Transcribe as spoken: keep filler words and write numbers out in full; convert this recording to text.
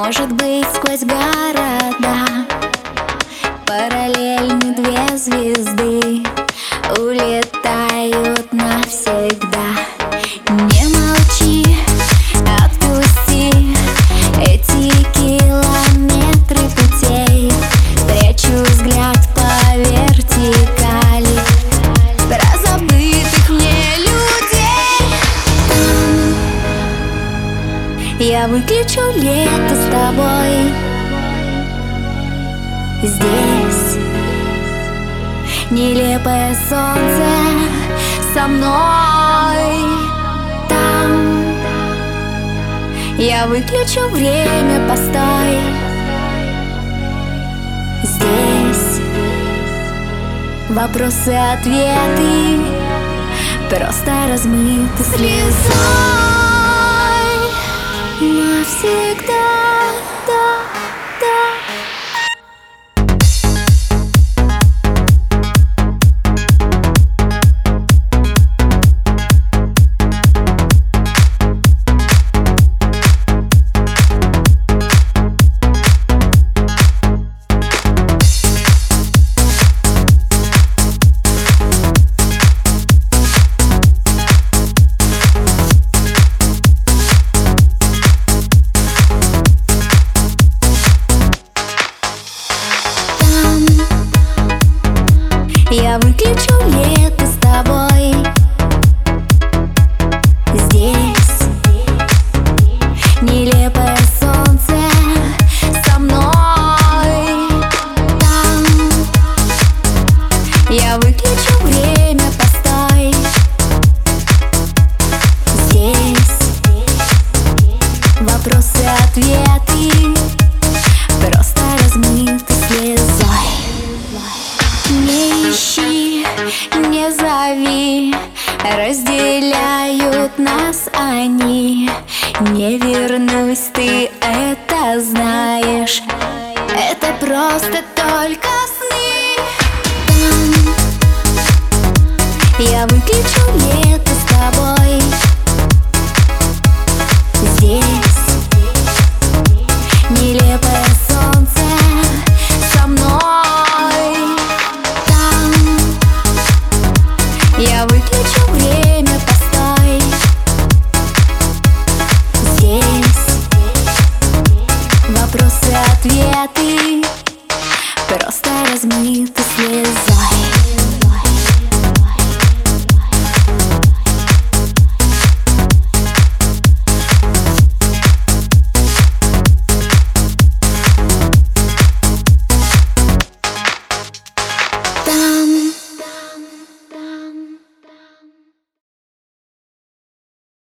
Может быть, сквозь города параллельны две звезды, улетают навсегда. Не молчи, отпусти эти километры путей. Прячу взгляд по вертикали про забытых мне людей. Я выключу лето с тобой. Здесь нелепое солнце со мной. Там я выключу время, постой. Здесь вопросы-ответы просто размыты слезой навсегда. Да, да. Я выключу лето с тобой. Здесь нелепое солнце со мной. Там я выключу время, постой. Здесь вопросы-ответы просто размыты слезой. Не ищи, не зови, разделяют нас они. Не вернусь, ты это знаешь. Это просто только сны. Я выключу лето с тобой. Здесь нелепое солнце со мной. Я выключу время, постой. Здесь вопросы-ответы